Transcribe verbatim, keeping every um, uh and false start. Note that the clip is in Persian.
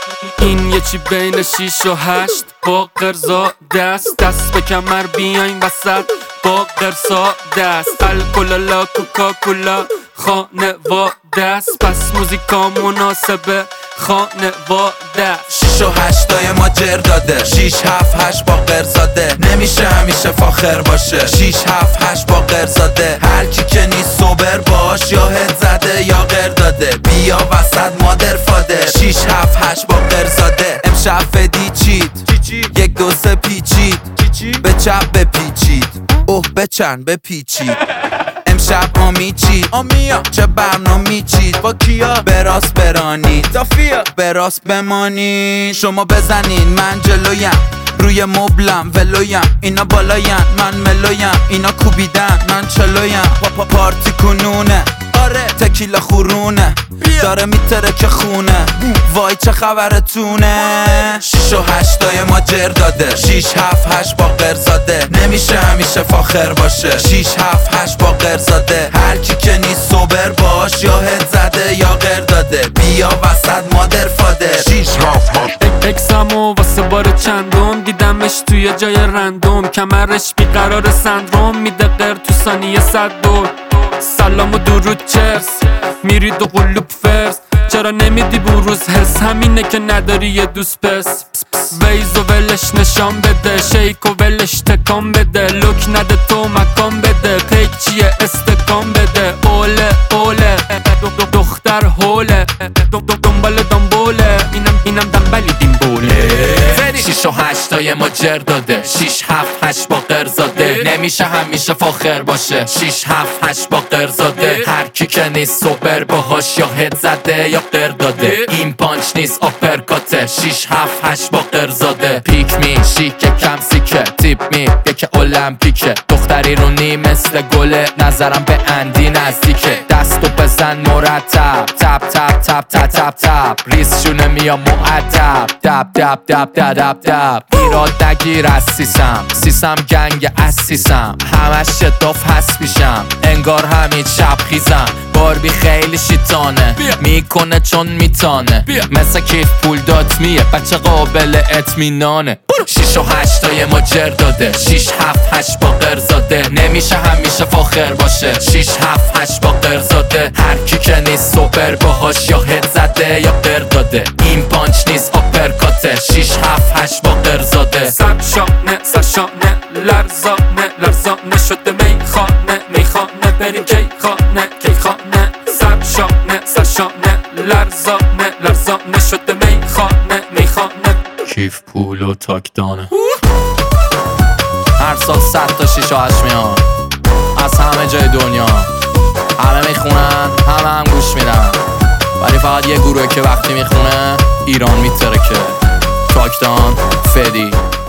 این یه چی بین شیش و هشت با قرزا دست دست به کمر بیاین وسط با قرصا دست الکلالا کوکاکولا خانواده است پس موزیکا مناسبه خانواده است. شیش و هشتای ما جر داده، شیش هفت هشت با قرزاده، نمیشه همیشه فاخر باشه. شیش هفت هشت با قرزاده، هر کی که نیست سوبر باش، یا هد زده یا قر داده، بیا وسط مادر فاده. شیش هفت هشت با قرزاده، امشب فدی چید یک دو سه پیچید، به چپ بپیچید اوه بچن بپیچید. امشب آمی چید آمیا چه برنامه چید با کیا براست برانید دافیا براست بمانید. شما بزنین من جلویم روی مبلم ولویم، اینا بالاین من ملویم، اینا کوبیدن من چلویم. پا پارتی کنونه آره تکیلا خورونه داره میتره که خونه وای چه خبرتونه. شیش و هشتای ما جر داده، شیش هفت هشت با قرزاده، نمیشه همیشه فاخر باشه. شیش هفت هشت با قرزاده، هر کی که نیست سوبر باش، یا هد زده یا قر داده، بیا وسط مادر فاده. شیش هفت هشت اکسامو واسه بار چندم دیدمش توی جای رندوم، کمرش بیقرار سندروم میده قر تو ثانیه صد دور. سلام و درود چرس میری دو قلوب فرس، چرا نمیدی بروز حس همینه که نداری یه دوست پس. ویز و ولش نشان بده، شیک و ولش تکان بده، لوک نده تو مکان بده، پیک چیه استکان بده. اوله اوله دختر هوله دنبال دنبوله، اینم اینم دنبالی دیمبوله. شیش و هشتای ما جر داده، شیش هفت هشت با قرزاده، نمیشه همیشه فاخر باشه. شیش هفت هشت با قرزاده، هر کی که نیست سوبر باهاش، یا هد زده یا قر داده، این پانچ نیست آپرکاته. شیش هفت هشت با قرزاده، پیک می شیک کم سیکه، تیپ می که المپیکه، دختری رو نی مثل گله، نظرم به اندی نزدیکه. دستو بزن مرتب تپ تپ تپ تپ تپ تپ، ریز شونه میا معدب دب دب دب دب دب دب. ایراد نگیر از سیسم سیسم گنگ از سیسم، همش شداف هست میشم انگار همین شب خیزم. باربی خیلی شیطانه میکنه چون میتانه، مثل کیف پول دات میه بچه قابل اطمینانه. شیش و هشتای ما جر داده، شیش هفت هشت با قرزاده، نمیشه همیشه فاخر باشه. شیش هفت هشت با قرزاده، هر کی که نیست سوبر باهاش، یا هد زده یا قر داده، این پانچ نیست آپرکاته. شیش هفت هشت با قرزاده، سرشانه سرشانه لرزانه لرزانه شده میخانه میخانه بریم کی خانه کی خانه. سرشانه سرشانه لرزانه لرزانه شده میخانه میخانه. کیف پول و تاکدانه، هر سال صد تا شیش و هشت میان از همه جای دنیا، همه میخونن همه هم گوش میدن، ولی فقط یه گروه که وقتی میخونه ایران میترکه. تاکدان فدی.